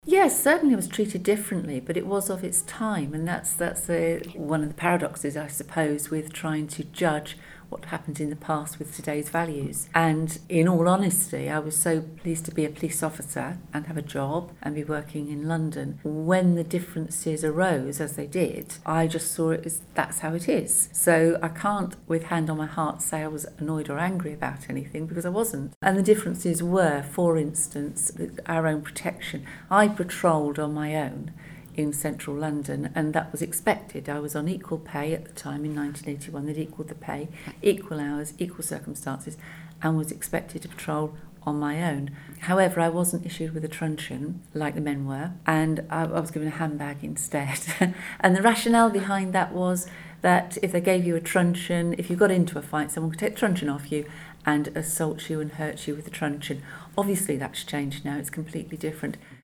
Yes, certainly I was treated differently, but it was of its time, and that's one of the paradoxes, I suppose, with trying to judge what happened in the past with today's values. And in all honesty, I was so pleased to be a police officer and have a job and be working in London. When the differences arose, as they did, I just saw it as that's how it is. So I can't, with hand on my heart, say I was annoyed or angry about anything, because I wasn't. And the differences were, for instance, our own protection. I patrolled on my own in central London, and that was expected. I was on equal pay at the time in 1981. They'd equalled the pay, equal hours, equal circumstances, and was expected to patrol on my own. However, I wasn't issued with a truncheon like the men were, and I was given a handbag instead. And the rationale behind that was that if they gave you a truncheon, if you got into a fight, someone could take the truncheon off you and assault you and hurt you with the truncheon. Obviously that's changed now, it's completely different.